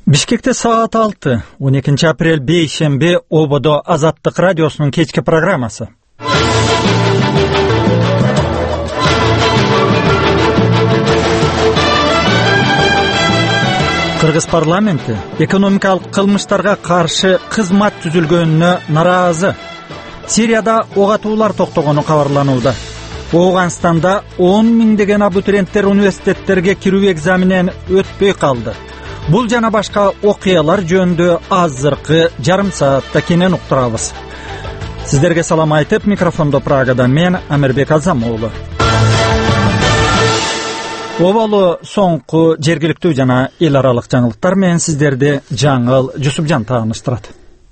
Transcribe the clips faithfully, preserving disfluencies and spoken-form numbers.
Бишкекте саат алты, он экинчи апрель бейшемби, Ободо Азаттык радиосунун кечки программасы. Кыргыз парламенти экономикалык кылмыштарга каршы кызмат түзүлгөнүнө нараазы. Сирияда ок атуулар токтогону кабарланууда. Ооганстанда он миңдеген абитуриенттер университеттерге кирүү экзаменинен өтпөй калды. Бул жана башка окуялар жөнүндө азыркы жарым саатта кенен уктурабыз. Сиздерге салам айтып, микрофондо Прагадан мен Амирбек Азам уулу. Оболу соңку жергиликтүү жана эл аралык жаңылыктар менен сиздерди Жаңыл Жусупжан тааныштырат.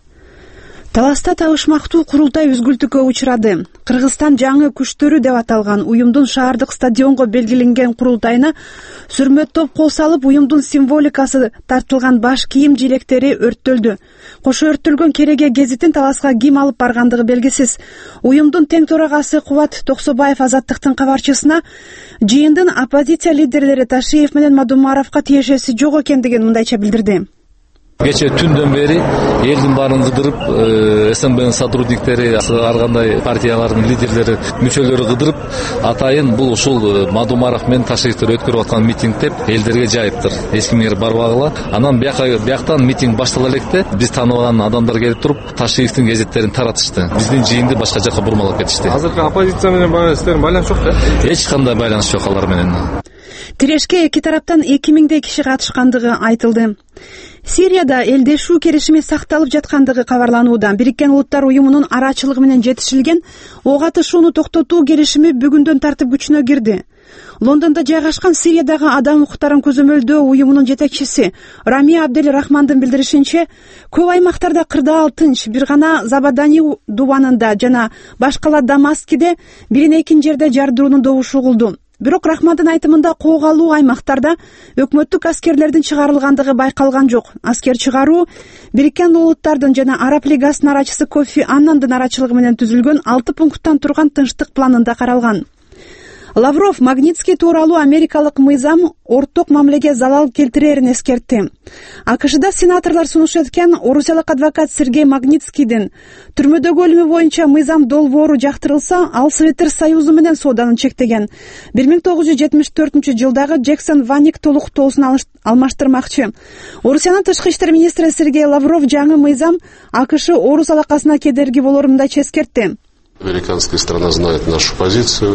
Таласта табышмактуу курултай үзгүлтүккө учурады. Кыргызстан жаңы күчтөрү деп аталган уюмдун шаардык стадионго белгиленген курултайына сүрмөттөп кол салып, уюмдун символикасы тартылган баш кийим желектери өрттөлдү. Кошо өрттөлгөн кереге гезитин таласка ким алып баргандыгы белгисиз. Уюмдун тең төрагасы Кубат Токсобаев Азаттыктын кабарчысына жыйындын оппозиция лидерлери Ташиев менен Мадумаровго тиешеси жок экендигин мындайча билдирди. Кече түндөн бери элдин баарын кыдырып, СМБнын сотрудниктери, ар кандай партиялардын лидерлери, мүчөлөрү кыдырып, атайын бул ушул Мадумаров менен Ташиевтер өткөрүп аткан митинг деп элдерге жайыптыр. Эч кимге барбагыла. Анан бияктан митинг баштала электе биз тааныбаган адамдар келип туруп, Ташиевтин гезиттерин таратышты. Биздин жыйынды башка жака бурмалап кетишти. Азыркы оппозиция менен байланыштерин байланыш жок да? Эч кандай байланыш жок алар менен. Тирешке эки тараптан эки миңдей киши катышкандыгы айтылды. Сирияда элдешүү келишими сакталып жаткандыгы кабарланууда. Бириккен Улуттар уюмунун арачылыгы менен жетишилген ок атышууну токтотуу келишими бүгүндөн тартып күчүнө кирди. Лондондо жайгашкан Сириядагы адам укуктарын көзөмөлдөө уюмунун жетекчиси Рамия Абдель Рахмандын билдиришинче, көп аймактарда кырдаал тынч, бир гана Забадани дубанында жана башкала Дамаскиде бирине экинчи жерде жардыруунун добушу угулду. Бирок Рахмандын айтымында куугалуу аймактарда өкмөттүк аскерлердин чыгарылгандыгы байкалган жок. Аскер чыгаруу Бириккен Улуттардын жана Араб Лигасынын арачысы Кофи Аннандын арачылыгы менен түзүлгөн алты пункттан турган тынчтык планында каралган. Лавров Магнитский тууралуу америкалык мыйзам орток мамилеге залал келтирерин эскертти. АКШда сенаторлор сунуш эткен орусиялык адвокат Сергей Магнитскийдин түрмөдөгү өлүмү боюнча мыйзам долбоору жактырылса, ал Советтер Союзу менен сооданы чектеген. бир миң тогуз жүз жетимиш төртүнчү жылдагы Джексон Ваник толуктоосун алмаштырмакчы. Орусиянын тышкы иштер министри Сергей Лавров жаңы мыйзам АКШ орус алакасына кедерги болорун мындайча эскертти. Американская страна знает нашу позицию.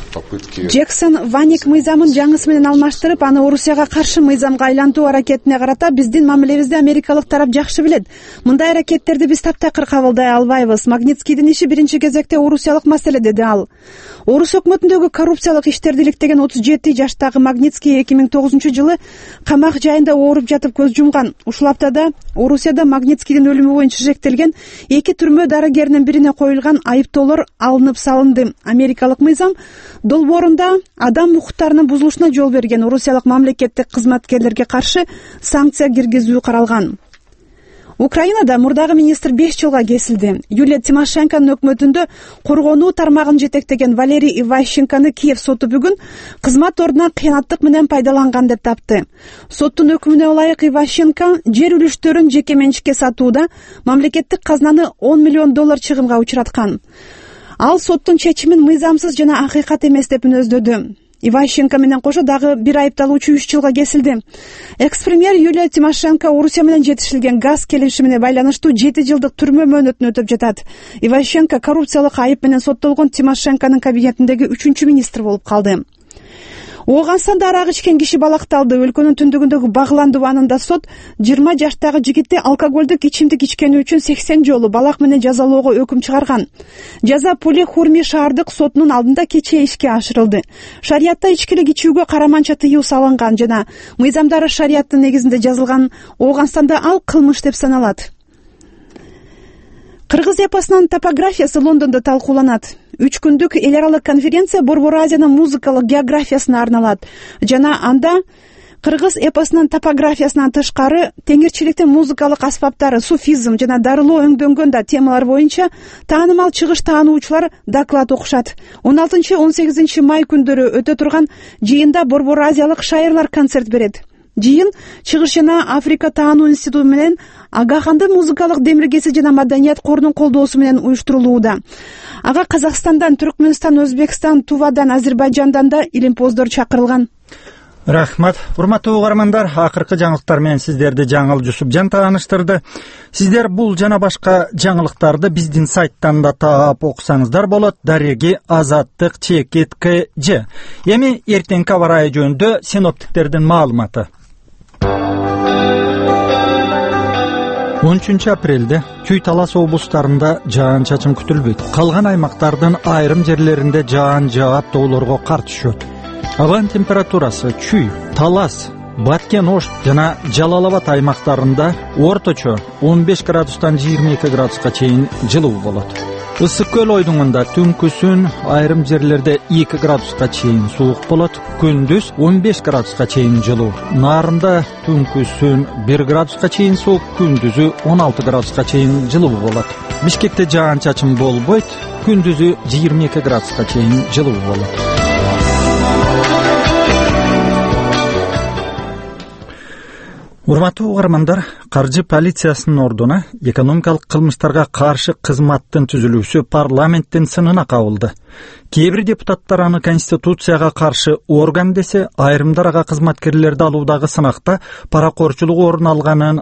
Джексон Ваник мыйзамын жаңысы менен алмаштырып, аны Орусияга каршы мыйзамга айлантуу аракетине карата биздин мамилебизди америкалык тарап жакшы билет. Мындай аракеттерди биз таптакыр кабылдай албайбыз. Магнитскийдин иши биринчи кезекте орусиялык маселе, деди ал. Орус өкмөтүндөгү коррупциялык иштерди иликтеген отуз жети жаштагы Магнитский эки миң тогузунчу жылы камак жайында ооруп жатып көз жумган. Ушул аптада Орусияда Магнитскийдин өлүмү боюнча шектелген эки түрмө дарыгеринин бирине коюлган айыптоолор алынып салынды. Америкалык мыйзам долбоорунда адам укуктарынын бузулушуна жол берген орусиялык мамлекеттик кызматкерлерге каршы санкция киргизүү каралган. Украинада мурдагы министр беш жылга кесилди. Юлия Тимошенконун өкмөтүндө коргонуу тармагын жетектеген Валерий Иващенкону Киев соту бүгүн кызмат ордунан кыянаттык менен пайдаланган деп тапты. Соттун өкүмүнө ылайык Иващенко жер үлүштөрүн жеке менчикке сатууда мамлекеттик казнаны он миллион доллар чыгымга учураткан. Ал соттун чечимин мыйзамсыз жана акыйкат эмес деп мүнөздөдү. Иващенко менен кошо дагы бир айыпталуучу үч жылга кесилди. Экс-премьер Юлия Тимошенко Орусия менен жетишилген газ келишимине байланыштуу жети жылдык түрмө мөөнөтүн өтөп жатат. Иващенко коррупциялык айып менен соттолгон Тимошенконун кабинетиндеги үчүнчү министр болуп калды. Ооганстанда арак ичкен киши балакталды. Өлкөнүн түндүгүндөгү Баглан дубанында сот жыйырма жаштагы жигитти алкоголдук ичимдик ичкени үчүн сексен жолу балак менен жазалоого өкүм чыгарган. Жаза Пуле Хурми шаардык сотунун алдында кечээ ишке ашырылды. Шариятта ичкилик ичүүгө караманча тыюу салынган жана мыйзамдары шарияттын негизинде жазылган. Ооганстанда ал кылмыш деп саналат. Кыргыз эпосунун топографиясы Лондондо талкууланат. Үч күндүк эл аралык конференция Борбор Азиянын музыкалык географиясына арналат. Жана анда кыргыз эпосунун топографиясынан тышкары теңирчиликтин музыкалык аспаптары, суфизм жана дарылоо өңдөнгөн да темалар боюнча таанымал чыгыш таануучулар доклад окушат. он алтынчы он сегизинчи май күндөрү өтө турган жыйында Борбор Азиялык шайырлар концерт берет. жыйын Чыгыш жана Африка таануу институту менен Агаханды музыкалык демилгеси жана маданият корунун колдоосу менен уюштурулууда. Ага Казакстандан, Түркмөнстан, Өзбекстан, Тувадан, Азербайжандан да илимпоздор чакырылган. Рахмат. Урматтуу угармандар, акыркы жаңылыктар менен сиздерди Жаңыл Жусупжан тааныштырды. Сиздер бул жана башка жаңылыктарды биздин сайттан да таап окусаңыздар болот. Дареги Азаттык чекит кж. Эми эртеңки аба ырайы жөнүндө синоптиктердин маалыматы. он үчүнчү апрелде Күй Талас облустарында жаан-чачын күтүлбөйт. Калган аймактардын айрым жерлеринде жаан жаап, тоолорго кар түшөт. Абанын температурасы Күй, Талас, Баткен, Ош жана Жалал-Абад аймактарында орточо он беш градустан жыйырма эки градуска чейин жылуу болот. Ысык көл ойдуңунда түнкүсүн айрым жерлерде эки градуска чейин суук болот, күндүз он беш градуска чейин жылуу. Нарында түнкүсүн бир градуска чейин суук, күндүзү он алты градуска чейин жылуу болот. Бишкекте жаан-чачын болбойт, күндүзү жыйырма эки градуска чейин жылуу болот. Урматтуу угармандар, каржы полициясынын ордуна экономикалык кылмыштарга каршы кызматтын түзүлүүсү парламенттин сынына кабылды. Кээ бир депутаттар аны конституцияга каршы орган десе, айрымдар ага кызматкерлерди алуудагы сынакта паракорчулук орун алганын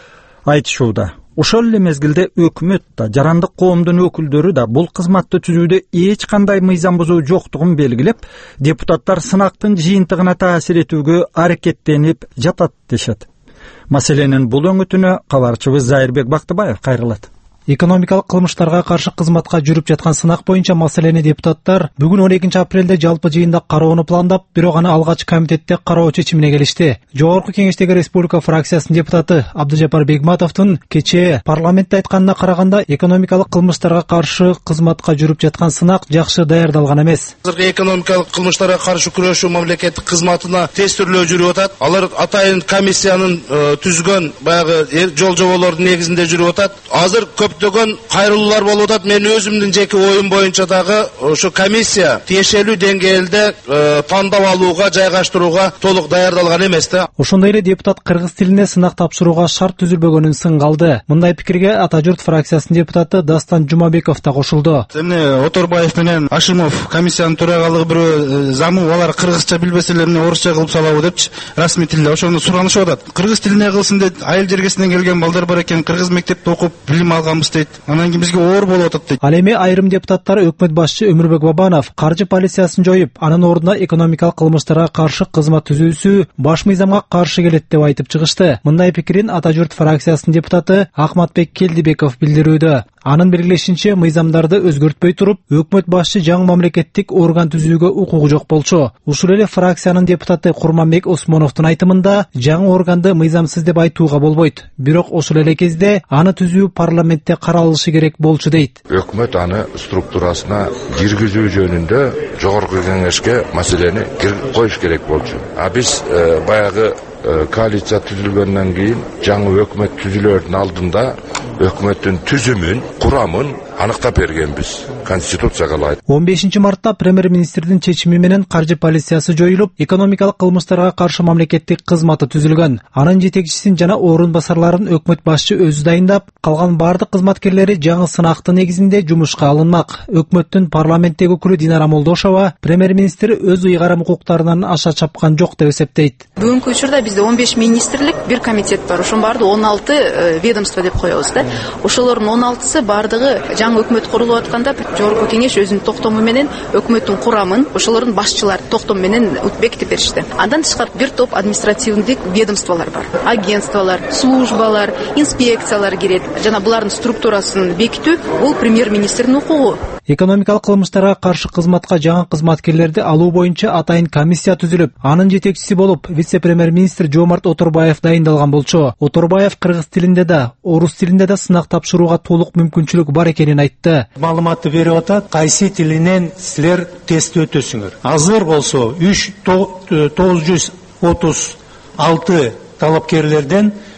айтышууда. Ошол эле мезгилде өкмөт да, жарандык коомдун өкүлдөрү да бул кызматты түзүүдө эч кандай мыйзам бузуу жоктугун белгилеп, депутаттар сынактын жыйынтыгына таасир этүүгө аракеттенип жатат дешет. Маселенин бул өңүтүнө кабарчыбыз Зайырбек Бактыбаев кайрылат. Экономикалык кылмыштарга каршы кызматка жүрүп жаткан сынак боюнча маселени депутаттар бүгүн он экинчи апрелде жалпы жыйында кароону пландап, бирок аны алгач комитетте кароо чечимине келишти. Жогорку кеңештеги республика фракциясынын депутаты Абдыжапар Бегматовдун кечээ парламентте айтканына караганда, экономикалык кылмыштарга каршы кызматка жүрүп жаткан сынак жакшы даярдалган эмес. Азыркы экономикалык кылмыштарга каршы күрөшүү мамлекеттик кызматына тез түрлүү жүрүп атат. Алар атайын комиссиянын түзгөн баягы жол жоболордун негизинде жүрүп атат. Азыр көптөгөн кайрылуулар болуп атат. Мен өзүмдүн жеке оюм боюнча дагы ошо комиссия тиешелүү деңгээлде тандап алууга, жайгаштырууга толук даярдалган эмес да. Ошондой эле депутат кыргыз тилине сынак тапшырууга шарт түзүлбөгөнүн сынгалды. Мындай пикирге Ата журт фракциясынын депутаты Дастан Жумабеков да кошулду. Эмне Оторбаев менен Ашимов комиссиянын төрагалыгы бирөө замы алар кыргызча билбесе эле эмне орусча кылып салабы депчи, расмий тилде ошону суранышып атат. Кыргыз тилине кылсын дейт, айыл жергесинен келген балдар бар экен, кыргыз мектепте окуп билим алганбыз дейт. Анан кийин бизге оор болуп атат дейт. Ал эми айрым депутаттар өкмөт башчы Өмүрбек Бабанов каржы полициясын жоюп, анын ордуна экономикалык кылмыштарга каршы кызмат түзүүсү баш мыйзамга каршы келет деп айтып чыгышты. Мындай пикирин Ата журт фракциясынын депутаты Акматбек Келдибеков билдирүүдө. Анын белгилешинче, мыйзамдарды өзгөртпөй туруп, өкмөт башчы жаңы мамлекеттик орган түзүүгө укугу жок болчу. Ушул эле фракциянын депутаты Курманбек Осмоновдун айтымында, жаңы органды мыйзамсыз деп айтууга болбойт. Бирок ошол эле кезде аны түзүү парламентте каралышы керек болчу дейт. Өкмөт аны структурасына киргизүү жөнүндө жогорку кеңешке маселени коюш керек болчу. А биз э, баягы э, коалиция түзүлгөндөн кийин жаңы өкмөт түзүлөрдүн алдында өкмөттүн түзүмүн, курамын аныктап бергенбиз. Конституцияга ылайык. он бешинчи мартта премьер-министрдин чечими менен каржы полициясы жоюлуп, экономикалык кылмыштарга каршы мамлекеттик кызматы түзүлгөн. Анын жетекчисин жана орун басарларын өкмөт башчы өзү дайындап, калган бардык кызматкерлери жаңы сынактын негизинде жумушка алынмак. Өкмөттүн парламенттеги өкүлү Динара Молдошова премьер-министр өз ыйгарым укуктарынан аша чапкан жок деп эсептейт. Бүгүнкү учурда бизде он беш министрлик, бир комитет бар. Ошонун баардыгы он алты ведомство деп коебуз да. Ошолордун он алтысы баардыгы жаңы өкмөт курулуп атканда жогорку кеңеш өзүнүн токтому менен өкмөттүн курамын, ошолордун башчылары токтому менен бекитип беришти. Андан тышкары бир топ административдик ведомстволор бар. Агентстволор, службалар, инспекциялар кирет. Жана булардын структурасын бекитүү бул премьер-министрдин укугу. Экономикалык кылмыштарга каршы кызматка жаңы кызматкерлерди алуу боюнча атайын комиссия түзүлүп, анын жетекчиси болуп вице-премьер-министр Жомарт Оторбаев дайындалган болчу. Оторбаев кыргыз тилинде да, орус тилинде да сынак тапшырууга толук мүмкүнчүлүк бар экенин айтты. Маалыматты берип атат, кайсы тилинен силер тест өтөсүңөр. Азыр болсо үч тогуз жүз отуз алты талапкерлерден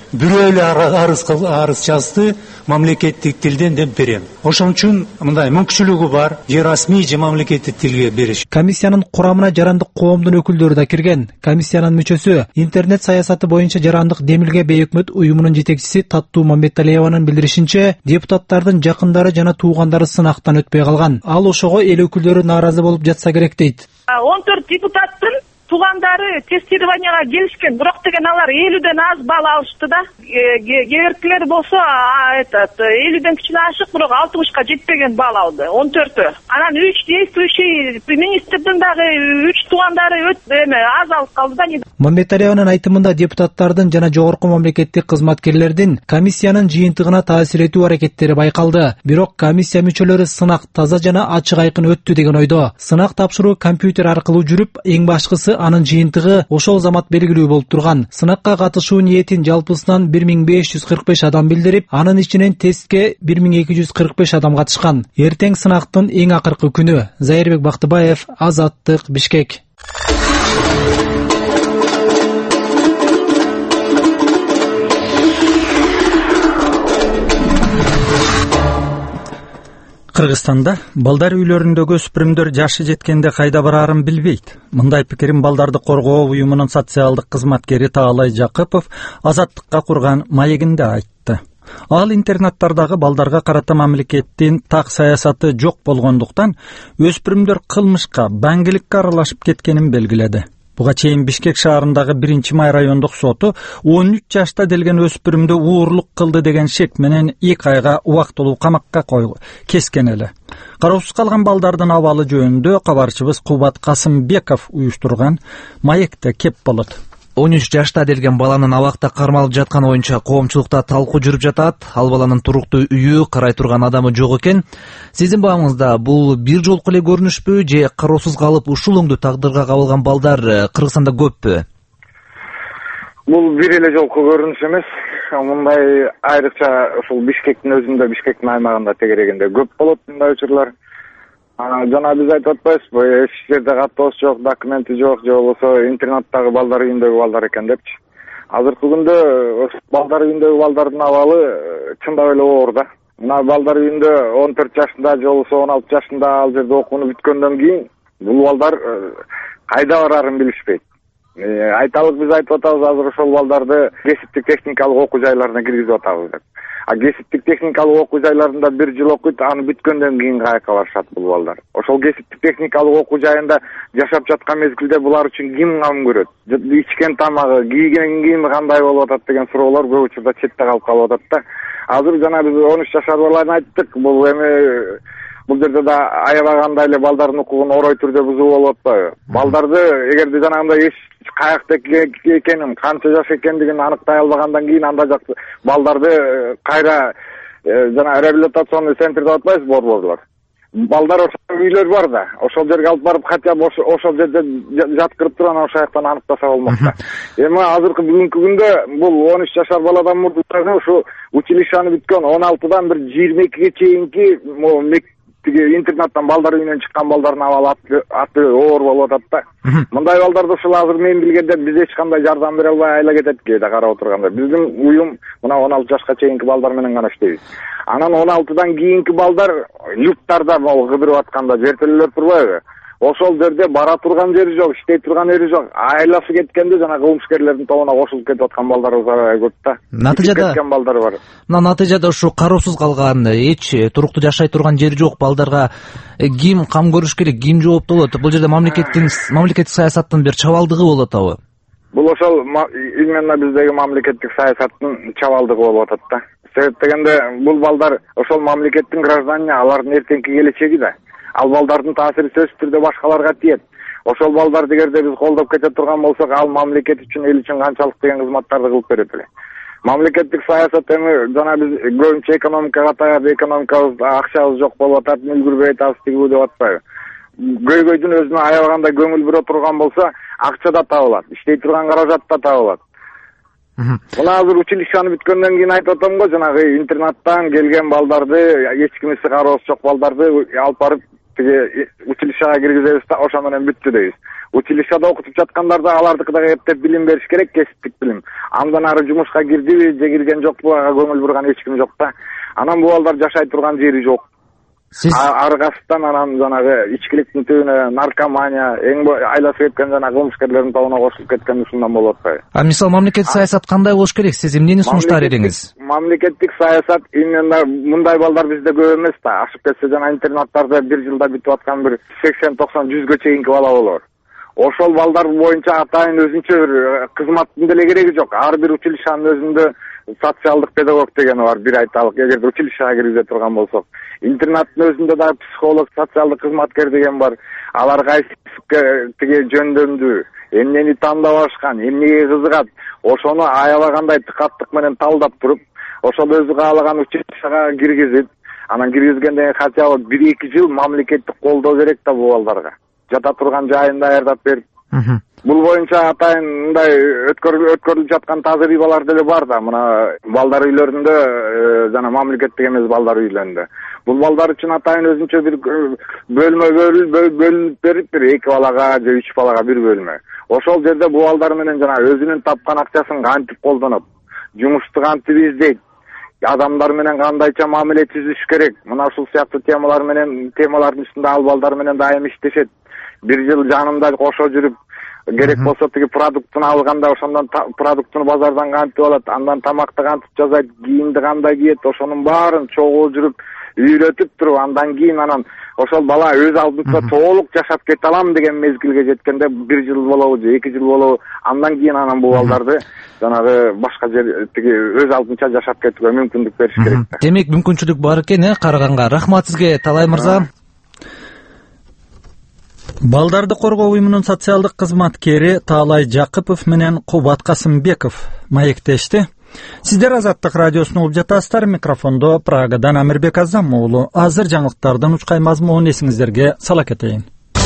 бирөө эле арыз арыз жазды, мамлекеттик тилден деп берем. Ошон үчүн мындай мүмкүнчүлүгү бар, же расмий, же мамлекеттик тилге бериш. Комиссиянын курамына жарандык коомдун өкүлдөрү да кирген. Комиссиянын мүчөсү, интернет саясаты боюнча жарандык Демилге бейөкмөт уюмунун жетекчиси Таттуу Мамбеталиеванын билдиришинче, депутаттардын жакындары жана туугандары сынактан өтпөй калган. Ал ошого эл өкүлдөрү нааразы болуп жатса керек дейт. он төрт депутаттын туугандары тестированияга келишкен, бирок деген алар элүүдөн аз балл алышты да. Кээбиркилер болсо этот элүүдөн кичине ашык, бирок алтымышка жетпеген балл алды, он төртү. Анан үч действующий министрдин дагы үч туугандары эме аз алып калды да. Мамбеталиеванын айтымында депутаттардын жана жогорку мамлекеттик кызматкерлердин комиссиянын жыйынтыгына таасир этүү аракеттери байкалды. Бирок комиссия мүчөлөрү сынак таза жана ачык айкын өттү деген ойдо. Сынак тапшыруу компьютер аркылуу жүрүп, эң башкысы анын жыйынтыгы ошол замат белгилүү болуп турган. Сынакка катышуу ниетин жалпысынан бир миң беш жүз кырк беш адам билдирип, анын ичинен тестке бир миң эки жүз кырк беш адам катышкан. Эртең сынактын эң акыркы күнү. Зайырбек Бактыбаев, Азаттык, Бишкек. Кыргызстанда балдар үйлөрүндөгү өспүрүмдөр жашы жеткенде кайда бараарын билбейт. Мындай пикирин балдарды коргоо уюмунун социалдык кызматкери Таалай Жакыпов Азаттыкка курган маегинде айтты. Ал интернаттардагы балдарга карата мамлекеттин так саясаты жок болгондуктан өспүрүмдөр кылмышка, баңгиликке аралашып кеткенин белгиледи. Буга чейин Бишкек шаарындагы биринчи май райондук соту он үч жашта делген өспүрүмдү уурлук кылды деген шек менен эки айга убактылуу камакка койгон кескен эле. Кароосуз калган балдардын абалы жөнүндө кабарчыбыз Кубат Касымбеков уюштурган маекте кеп болот. он үч жашта делген баланын абакта кармалып жатканы боюнча коомчулукта талкуу жүрүп жатат. Ал баланын туруктуу үйү, карай турган адамы жок экен. Сиздин баамыңызда бул бир жолку эле көрүнүшпү же кароосуз калып ушул өңдүү тагдырга кабылган балдар Кыргызстанда көппү? Бул бир эле жолку көрүнүш эмес. Мындай айрыкча ушул Бишкектин өзүндө, Бишкектин аймагында тегерегенде көп болот мындай учурлар. Жана биз айтып атпайбызбы, эч жерде каттоос жок, документи жок, же болбосо интернаттагы балдар үйүндөгү балдар экен депчи. Азыркы күндө балдар үйүндөгү балдардын абалы чындап эле оор да. Мына балдар үйүндө он төрт жашында же болбосо он алты жашында ал жерде окууну бүткөндөн кийин бул балдар кайда бараарын билишпейт. Айталык биз айтып атабыз, азыр ошол балдарды кесиптик техникалык окуу жайларына киргизип атабыз деп. А кесиптик техникалык окуу жайларында бир жыл окуйт, аны бүткөндөн кийин каяка барышат бул балдар. Ошол кесиптик техникалык окуу жайында жашап жаткан мезгилде булар үчүн ким кам көрөт? Ичкен тамагы, кийген кийими кандай болуп атат деген суроолор көп учурда четте калып калып атат да. Азыр жана биз он үч жашар баланы айттык, бул эми бул жерде да аябагандай эле балдардын укугун орой түрдө бузуу болуп атпайбы? Балдарды эгерде жанагындай эч каякта экенин, канча жаш экендигин аныктай албагандан кийин анда жакты балдарды кайра жана реабилитационный центр деп атпайбыз, борборлор. Балдар ошол үйлөр бар да, ошол жерге алып барып хотя бы ошол жерде жаткырып туруп анан ошол жактан аныктаса болмок да. Эми азыркы бүгүнкү күндө бул он үч жашар баладан мурдагы ушу училищаны бүткөн он алтыдан бир жыйырма экиге чейинки тиги интернаттан балдар үйүнөн чыккан балдардын абалы аты оор болуп атат да. Мындай балдарды ушул азыр мен билгенде биз эч кандай жардам бере албай айла кетет кээде карап отурганда. Биздин уюм мына он алты жашка чейинки балдар менен гана иштейбиз. Анан он алтыдан кийинки балдар юрттарда кыдырып атканда жертөлөлөр турбайбы? Ошол жерде бара турган жери жок, иштей турган жери жок. Айласы кеткенде жана кылмышкерлердин тобуна кошулуп кетип аткан балдарыбыз аябай көп да. Натыйжада кеткен балдар бар. Мына натыйжада ушу кароосуз калган, эч туруктуу жашай турган жери жок балдарга ким кам көрүш керек, ким жооптуу болот? Бул жерде мамлекеттин мамлекеттик саясаттын бир чабалдыгы болуп атабы? Бул ошол именно биздеги мамлекеттик саясаттын чабалдыгы болуп атат да. Себеп дегенде бул балдар ошол мамлекеттин гражданы, алардын эртеңки келечеги да. Ал балдардын таасири сөзсүз түрдө башкаларга тиет. Ошол балдарды эгерде биз колдоп кете турган болсок, ал мамлекет үчүн, эл үчүн канчалык деген кызматтарды кылып берет эле. Мамлекеттик саясат эми жана биз көбүнчө экономикага таяп, экономикабыз, акчабыз жок болуп атат, үлгүрбөй атабыз, тигүү деп атпайбы. Көйгөйдүн өзүнө аябагандай көңүл бура турган болсо, акча да табылат, иштей турган каражат да табылат. Мына азыр училищаны бүткөндөн кийин айтып атам го, жанагы интернаттан келген балдарды, эч кимиси кароосуз жок балдарды алып барып тиги училищага киргизебиз да ошо менен бүттү дейбиз. Училищада окутуп жаткандар да алардыкы да эптеп билим бериш керек, кесиптик билим. Андан ары жумушка кирдиби же кирген жокпу, ага көңүл бурган эч ким жок да. Анан бул балдар жашай турган жери жок. Сиз аргасынан анан жанагы ичкиликтин түбүнө наркомания, эң айласы кеткен жана кылмышкерлердин тобуна кошулуп кеткен ушундан болуп атпайбы? А мисалы мамлекеттик саясат кандай болуш керек? Сиз эмнени сунуштар едиңиз? Мамлекеттик саясат именно мындай балдар бизде көп эмес да. Ашып кетсе жана интернаттарда бир жылда бүтүп аткан бир сексен токсон жүзгө чейинки бала болор. Ошол балдар боюнча атайын өзүнчө бир кызматтын деле кереги жок. Ар бир училищанын өзүндө социалдык педагог деген бар, бир айталык. Эгерде училищага киргизе турган болсок, интернаттын өзүндө да психолог, социалдык кызматкер деген бар. Алар кайсы тиги жөндөмдүү, эмнени тандап алышкан, эмнеге кызыгат, ошону аябагандай тыкаттык менен талдап туруп, ошол өзү каалаган училищага киргизип, анан киргизгенден кийин хотя бы бир эки жыл мамлекеттик колдоо керек да бул балдарга. Жата турган жайын даярдап берип. Бул боюнча атайын мындай өткөрүлүп жаткан таза ибалар деле бар да. Мына балдар үйлөрүндө жана мамлекеттик эмес балдар үйлөрүндө. Бул балдар үчүн атайын өзүнчө бир бөлмө бөлүнүп берип, бир эки балага же үч балага бир бөлмө. Ошол жерде бул балдар менен жана өзүнүн тапкан акчасын кантип колдонуп, жумушту кантип издейт, адамдар менен кандайча мамиле түзүш керек. Мына ушул сыяктуу темалар менен, темалардын үстүндө ал балдар менен дайым иштешет. Бир жыл жанымда кошо жүрүп, керек болсо тиги продуктун алганда ошондон продуктун базардан кантип алат, андан тамакты кантип жасайт, кийимди кандай кийет, ошонун баарын чогуу жүрүп үйрөтүп туруп, андан кийин анан ошол бала өз алдынча толук жашап кете алам деген мезгилге жеткенде бир жыл болобу же эки жыл болобу, андан кийин анан бул балдарды жанагы башка жер тиги өз алдынча жашап кетүүгө мүмкүндүк бериш керек да. Демек мүмкүнчүлүк бар экен, э, караганга. Рахмат сизге, Талай мырза. Балдарды коргоо уюмунун социалдык кызматкери Таалай Жакыпов менен Кубат Касымбеков маектешти. Сиздер Азаттык радиосун угуп жатасыздар. Микрофондо Прагадан Амирбек Азам уулу. Азыр жаңылыктардын учкай мазмунун эсиңиздерге сала кетейин.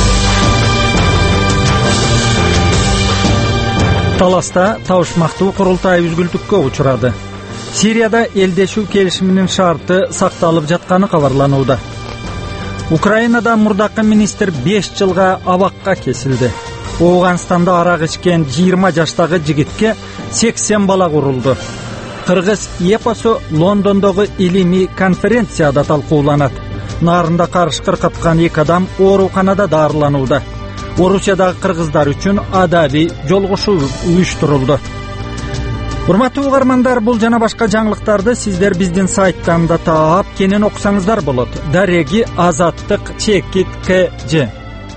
Таласта табышмактуу курултай үзгүлтүккө учурады. Сирияда элдешүү келишиминин шарты сакталып жатканы кабарланууда. Украинада мурдакы министр беш жылга абакка кесилди. Ооганстанда арак ичкен жыйырма жаштагы жигитке сексен бала курулду. Кыргыз эпосу Лондондогу илимий конференцияда талкууланат. Нарында карыш кыркаткан эки адам ооруканада даарыланууда. Орусиядагы кыргыздар үчүн адабий жолугушуу уюштурулду. Урматтуу угармандар, бул жана башка жаңылыктарды сиздер биздин сайттан да таап, кенен окусаңыздар болот. Дареги Азаттык чекит кж.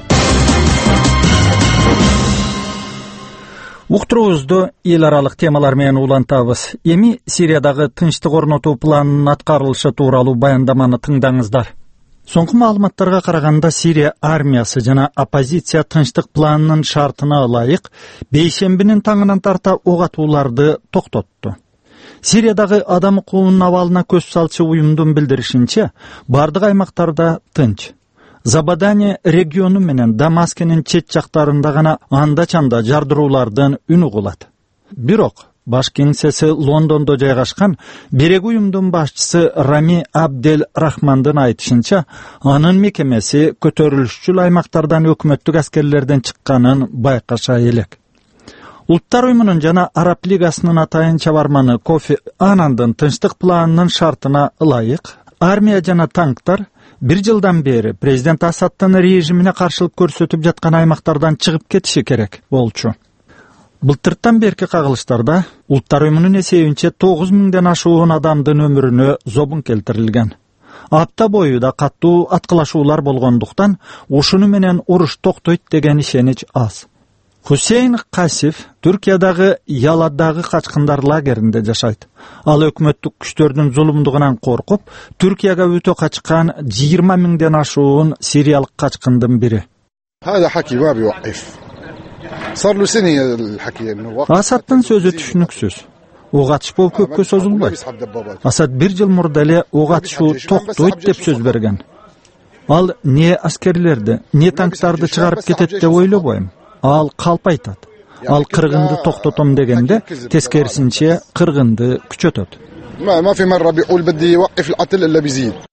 Уктуруубузду эл аралык темалар менен улантабыз. Эми Сириядагы тынчтык орнотуу планынын аткарылышы тууралуу баяндаманы тыңдаңыздар. Соңку маалыматтарга караганда, Сирия армиясы жана оппозиция тынчтык планынын шартына ылайык бейшембинин таңынан тарта ок атууларды токтотту. Сириядагы адам укугунун абалына көз салчу уюмдун билдиришинче, бардык аймактарда тынч. Забадане региону менен Дамаскенин чет жактарында гана анда-чанда жардыруулардын үнү угулат. Бирок баш кеңсеси Лондондо жайгашкан берек уюмдун башчысы Рами Абдел Рахмандын айтышынча, анын мекемеси көтөрүлүшчүл аймактардан өкмөттүк аскерлерден чыкканын байкаша элек. Улуттар уюмунун жана Араб лигасынын атайын чабарманы Кофи Анандын тынчтык планынын шартына ылайык армия жана танктар бир жылдан бери президент Асадтын режимине каршылык көрсөтүп жаткан аймактардан чыгып кетиши керек болчу. Былтыртан берки кагылыштарда Улуттар уюмунун эсебинче тогуз миңден ашуун адамдын өмүрүнө зобун келтирилген. Апта бою да каттуу аткылашуулар болгондуктан ушуну менен уруш токтойт деген ишенич аз. Хусейн Касиф Түркиядагы Яладагы качкындар лагеринде жашайт. Ал өкмөттүк күчтөрдүн зулумдугунан коркуп, Түркияга өтө качкан жыйырма миңден ашуун сириялык качкындын бири. Асадтын сөзү түшүнүксүз. Ок атышпоо көпкө созулбайт. Асад бир жыл мурда эле ок атышуу токтойт деп сөз берген. Ал не аскерлерди, не танктарды чыгарып кетет деп ойлобойм. Ал калп айтат. Ал кыргынды токтотом дегенде, тескерисинче кыргынды күчөтөт.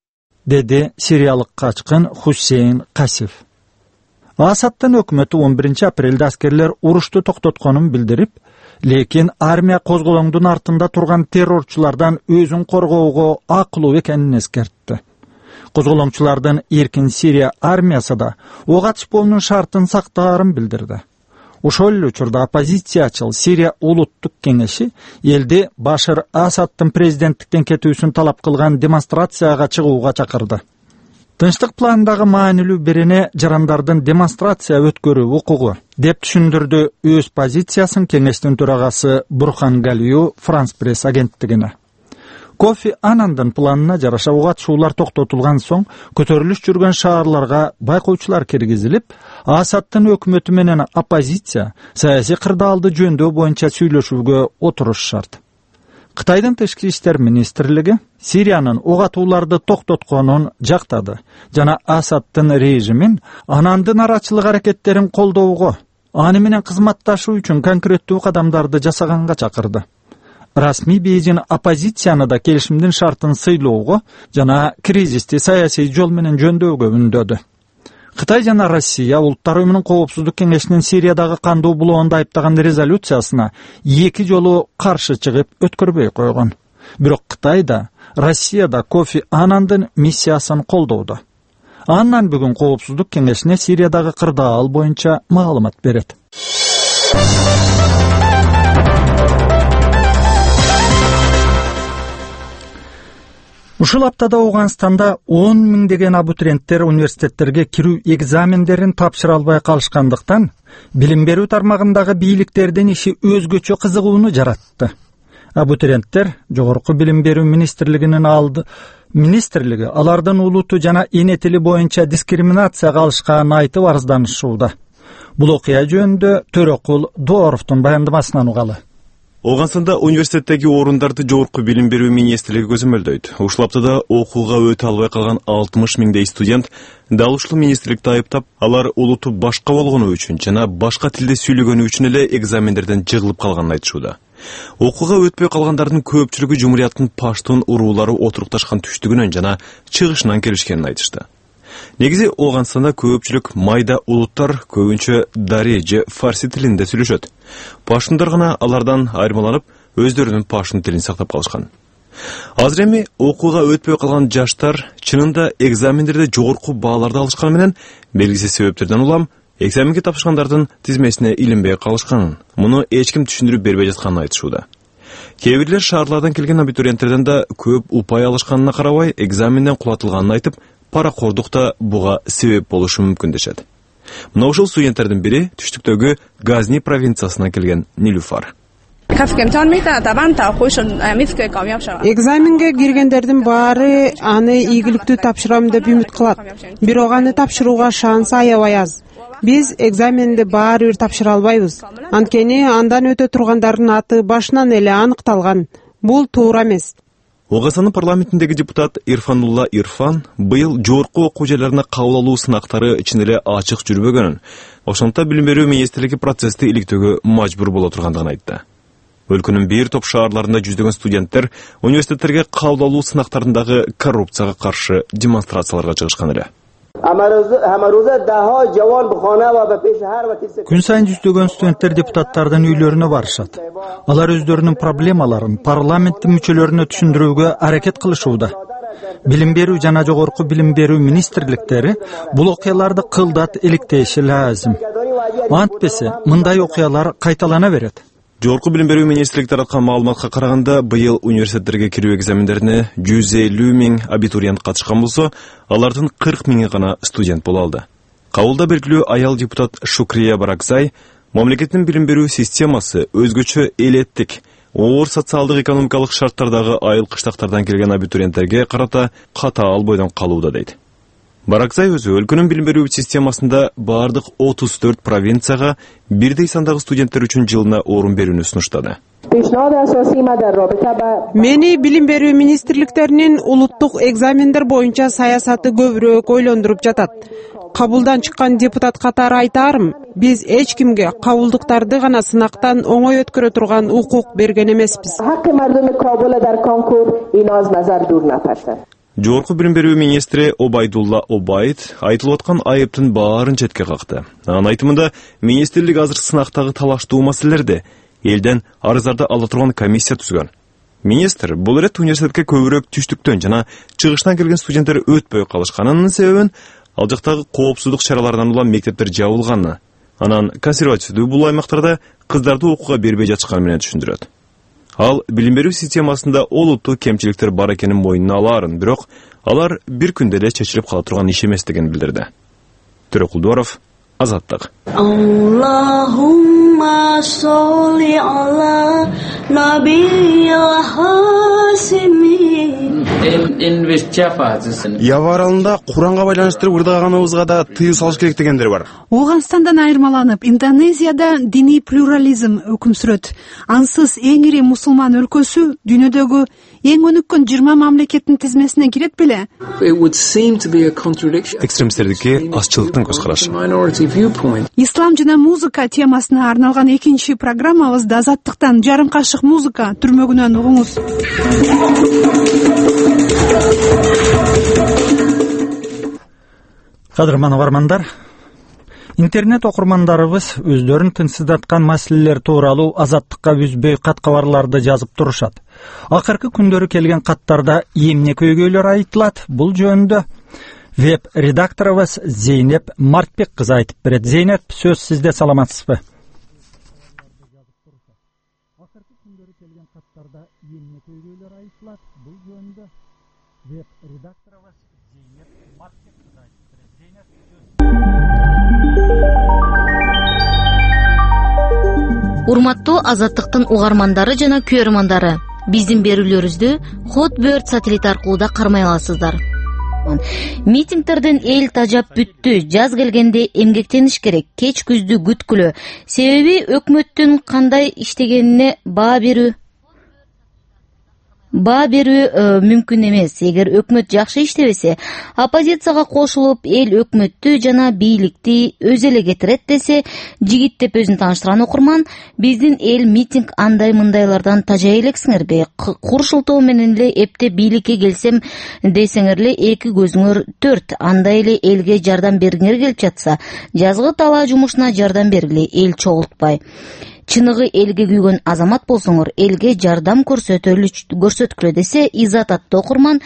деди сириялык качкын Хусейн Касиф. Асадтын өкмөтү он биринчи апрелде аскерлер урушту токтотконун билдирип, лекин армия козголоңдун артында турган террорчулардан өзүн коргоого акылуу экенин эскертти. Козголоңчулардын эркин Сирия армиясы да ок атышпоонун шартын сактаарын билдирди. Ошол эле учурда оппозициячыл Сирия улуттук кеңеши элди Башар Асадтын президенттиктен кетүүсүн талап кылган демонстрацияга чыгууга чакырды. Тынчтык планындагы маанилүү бирине жарандардын демонстрация өткөрүү укугу деп түшүндүрдү өз позициясын кеңештин төрагасы Бурхан Галиу Франс пресс агенттигине. Кофи Аннандын планына жараша ок атышуулар токтотулган соң көтөрүлүш жүргөн шаарларга байкоочулар киргизилип, Асадтын өкмөтү менен оппозиция саясий кырдаалды жөндөө боюнча сүйлөшүүгө отурушушат. Кытайдын тышкы иштер министрлиги Сириянын ок атууларды токтотконун жактады жана Асадтын режимин анандын арачылык аракеттерин колдоого, аны менен кызматташуу үчүн конкреттүү кадамдарды жасаганга чакырды. Расмий Бейжин оппозицияны да келишимдин шартын сыйлоого жана кризисти саясий жол менен жөндөөгө үндөдү. Кытай жана Россия Улуттар уюмунун коопсуздук кеңешинин Сириядагы кандуу булоону айыптаган резолюциясына эки жолу каршы чыгып өткөрбөй койгон. Бирок Кытай да, Россия да Кофи Аннандын миссиясын колдоду. Аннан бүгүн коопсуздук кеңешине Сириядагы кырдаал боюнча маалымат берет. Ушул аптада Ауганстанда он миңдеген абитуриенттер университеттерге кирүү экзамендерин тапшыра албай калышкандыктан билим берүү тармагындагы бийликтердин иши өзгөчө кызыгууну жаратты. Абитуриенттер жогорку билим берүү министрлигинин алды министрлиги алардын улуту жана эне тили боюнча дискриминацияга алышканын айтып арызданышууда. Бул окуя жөнүндө Төрөкул Дооровдун баяндамасынан угалы. Ауганстанда университеттеги орундарды жогорку билим берүү министрлиги көзөмөлдөйт. Ушул аптада окууга өтө албай калган алтымыш миңдей студент дал ушул министрликти айыптап, алар улуту башка болгону үчүн жана башка тилде сүйлөгөнү үчүн эле экзамендерден жыгылып калганын айтышууда. Окууга өтпөй калгандардын көпчүлүгү жумурияттын паштун уруулары отурукташкан түштүгүнөн жана чыгышынан келишкенин айтышты. Негизи Ауганстанда көпчүлүк майда улуттар көбүнчө дари же фарси тилинде сүйлөшөт. Паштундар гана алардан айырмаланып, өздөрүнүн паштун тилин сактап калышкан. Азыр эми окууга өтпөй калган жаштар чынында экзамендерде жогорку бааларды алышканы менен белгисиз себептерден улам экзаменге тапшыргандардын тизмесине илинбей калышканын, муну эч ким түшүндүрүп бербей жатканын айтышууда. Кээ бирлер шаарлардан келген абитуриенттерден да көп упай алышканына карабай экзаменден кулатылганын айтып, паракордукта буга себеп болушу мүмкүн дешет. Мына ушул студенттердин бири түштүктөгү Газни провинциясынан келген Нилуфар. Экзаменге киргендердин баары аны ийгиликтүү тапшырам деп үмүт кылат. Бирок аны тапшырууга шанс аябай аз. Биз экзаменди баары бир тапшыра албайбыз. Анткени андан өтө тургандардын аты башынан эле аныкталган. Бул туура эмес. Ауганстандын парламентиндеги депутат Ирфанулла Ирфан быйыл жогорку окуу жайларына кабыл алуу сынактары чын эле ачык жүрбөгөнүн, ошондуктан билим берүү министрлиги процессти иликтөөгө мажбур боло тургандыгын айтты. Өлкөнүн бир топ шаарларында жүздөгөн студенттер университеттерге кабыл алуу сынактарындагы коррупцияга каршы демонстрацияларга чыгышкан эле. Күн сайын жүздөгөн студенттер депутаттардын үйлөрүнө барышат. Алар өздөрүнүн проблемаларын парламенттин мүчөлөрүнө түшүндүрүүгө аракет кылышууда. Билим берүү жана жогорку билим берүү министрликтери бул окуяларды кылдат иликтеши лазым. Антпесе мындай окуялар кайталана берет. Жогорку билим берүү министрлиги тараткан маалыматка караганда, быйыл университеттерге кирүү экзамендерине жүз элүү миң абитуриент катышкан болсо, алардын кырк миңи гана студент боло алды. Кабылда белгилүү аял депутат Шукрия Баракзай мамлекеттин билим берүү системасы өзгөчө элеттик, оор социалдык экономикалык шарттардагы айыл кыштактардан келген абитуриенттерге карата катаал бойдон калууда дейт. Баракзай өзү өлкөнүн билим берүү системасында бардык отуз төрт провинцияга бирдей сандагы студенттер үчүн жылына орун берүүнү сунуштады. Мени билим берүү министрликтеринин улуттук экзамендер боюнча саясаты көбүрөөк ойлондуруп жатат. Кабылдан чыккан депутат катары айтаарым, биз эч кимге кабылдыктарды гана сынактан оңой өткөрө турган укук берген эмеспиз. Жогорку билим берүү министри Обайдулла Обайд айтылып аткан айыптын баарын четке какты. Анын айтымында министрлик азыр сынактагы талаштуу маселелерди элден арыздарды ала турган комиссия түзгөн. Министр бул ирет университетке көбүрөөк түштүктөн жана чыгыштан келген студенттер өтпөй калышканынын себебин ал жактагы коопсуздук чараларынан улам мектептер жабылганы, анан консервативдүү бул аймактарда кыздарды окууга бербей жатышканы менен түшүндүрөт. Ал билим берүү системасында олуттуу кемчиликтер бар экенин мойнуна алаарын, бирок алар бир күндө эле чечилип кала турган иш эместигин билдирди. Төрөкулдуаров, Азаттык. Аллахумма солли ала набийя хасими. Ява аралында Куранга байланыштырып ырдаганыбызга да тыюу салыш керек дегендер бар. Ооганстандан айырмаланып, Индонезияда диний плюрализм өкүм сүрөт. Ансыз эң ири мусулман өлкөсү дүйнөдөгү эң өнүккөн жыйырма мамлекеттин тизмесине кирет беле? Экстремисттердики азчылыктын көз карашы. Ислам жана музыка темасына арналган экинчи программабызда Азаттыктан жарым кашык музыка түрмөгүнөн угуңуз. Кадырман угармандар, интернет окурмандарыбыз өздөрүн тынчсыздаткан маселелер тууралуу Азаттыкка үзбөй кат кабарларды жазып турушат. Акыркы күндөрү келген каттарда эмне көйгөйлөр айтылат, бул жөнүндө веб редакторубуз Зейнеп Мартбек кызы айтып берет. Зейнеп, сөз сизде, саламатсызбы? Акыркы күндөрү келген каттарда эмне көйгөйлөр айтылат, бул жөнүндө веб редакторубуз Зейнеп Мартбек кызы айтып берет. Зейнеп, сөз. Урматтуу Азаттыктын угармандары жана көрөрмандары, биздин берүүлөрүбүздү Hotbird сателлит аркылуу да кармай аласыздар. Митингтерден эл тажап бүттү. Жаз келгенде эмгектениш керек. Кеч күздү күткүлө. Себеби өкмөттүн кандай иштегенине баа берүү баа берүү мүмкүн эмес. Эгер өкмөт жакшы иштебесе, оппозицияга кошулуп, эл өкмөттү жана бийликти өз эле кетирет десе, жигит деп өзүн тааныштырган окурман, биздин эл митинг андай мындайлардан тажай элексиңерби? Куршултоо менен эле эптеп бийликке келсем десеңер эле эки көзүңөр төрт. Андай эле элге жардам бергиңер келип жатса, жазгы талаа жумушуна жардам бергиле, эл чогултпай. Чыныгы элге күйгөн азамат болсоңор, элге жардам көрсөткүлө десе, Изат аттуу окурман,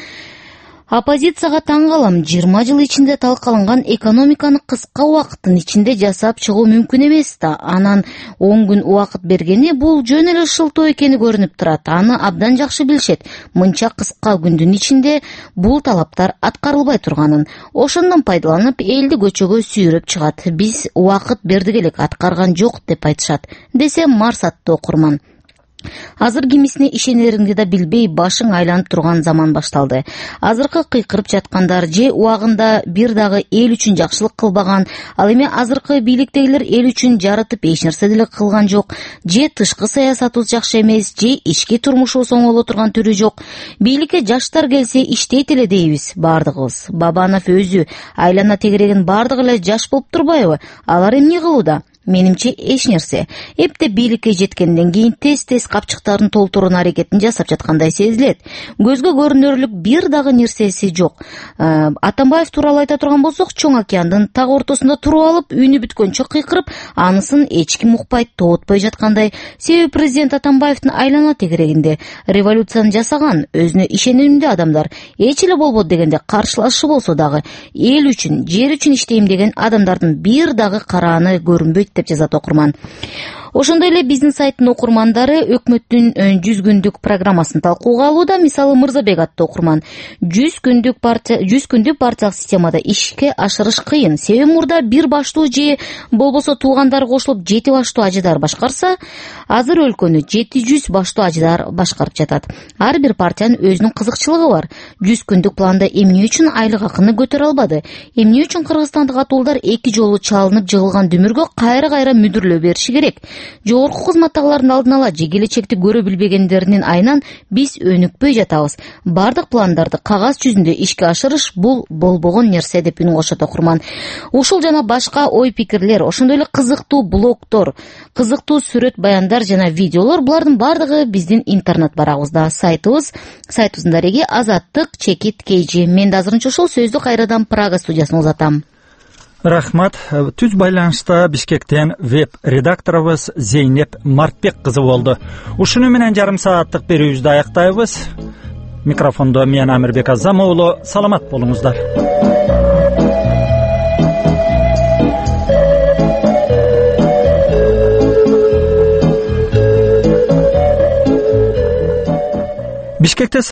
оппозицияга таң калам. жыйырма жыл ичинде талкаланган экономиканы кыска убакыттын ичинде жасап чыгуу мүмкүн эмес да. Анан он күн убакыт бергени бул жөн эле шылтоо экени көрүнүп турат. Аны абдан жакшы билишет. Мынча кыска күндүн ичинде бул талаптар аткарылбай турганын. Ошондон пайдаланып, элди көчөгө сүйрөп чыгат. Биз убакыт бердик элек, аткарган жок деп айтышат, десе Марс аттуу окурман. Азыр кимисине ишенериңди да билбей башың айланып турган заман башталды. Азыркы кыйкырып жаткандар же убагында бир дагы эл үчүн жакшылык кылбаган, ал эми азыркы бийликтегилер эл үчүн жарытып эч нерсе деле кылган жок, же тышкы саясатыбыз жакшы эмес, же ички турмушубуз оңоло турган түрү жок. Бийликке жаштар келсе иштейт эле дейбиз бардыгыбыз. Бабанов өзү айлана тегерегин бардыгы эле жаш болуп турбайбы? Алар эмне кылууда? Менимче эч нерсе. Эптеп бийликке жеткенден кийин тез-тез капчыктарын толтуруунун аракетин жасап жаткандай сезилет. Көзгө көрүнөрлүк бир дагы нерсеси жок. Атамбаев тууралуу айта турган болсок, чоң океандын так ортосунда туруп алып, үнү бүткөнчө кыйкырып, анысын эч ким укпайт, тоотпой жаткандай. Себеби президент Атамбаевдин айлана тегерегинде революцияны жасаган, өзүнө ишенимдүү адамдар эч эле болбойт дегенде каршылашы болсо дагы, эл үчүн, жер үчүн иштейм деген адамдардын бир дагы карааны көрүнбөйт деп жазат окурман. Ошондой эле биздин сайттын окурмандары өкмөттүн жүз күндүк программасын талкууга алууда. Мисалы, Мырзабек аттуу окурман, жүз күндүк партия жүз күндүк партиялык системада ишке ашырыш кыйын. Себеби мурда бир баштуу же болбосо туугандары кошулуп жети баштуу ажыдар башкарса, азыр өлкөнү жети жүз баштуу ажыдар башкарып жатат. Ар бир партиянын өзүнүн кызыкчылыгы бар. жүз күндүк планда эмне үчүн айлык акыны көтөрө албады? Эмне үчүн кыргызстандык атуулдар эки жолу чалынып жыгылган дүмүргө кайра-кайра мүдүрлөө бериши керек? жогорку кызматтагылардын алдын ала же келечекти көрө билбегендеринин айынан биз өнүкпөй жатабыз. Бардык пландарды кагаз жүзүндө ишке ашырыш бул болбогон нерсе деп үн кошот окурман. Ушул жана башка ой пикирлер, ошондой эле кызыктуу блогдор, кызыктуу сүрөт баяндар жана видеолор булардын бардыгы биздин интернет барагыбызда. Сайтыбыз сайтыбыздын дареги Азаттык чекит кейжи. Мен да азырынча ушул сөздү кайрадан Прага студиясына узатам. Рахмат. Түз байланышта Бишкектен веб редакторубуз Зейнеп Мартбек кызы болду. Ушуну менен жарым сааттык берүүбүздү аяктайбыз. Микрофондо мен Амирбек Азам уулу. Саламат болуңуздар. Бишкекте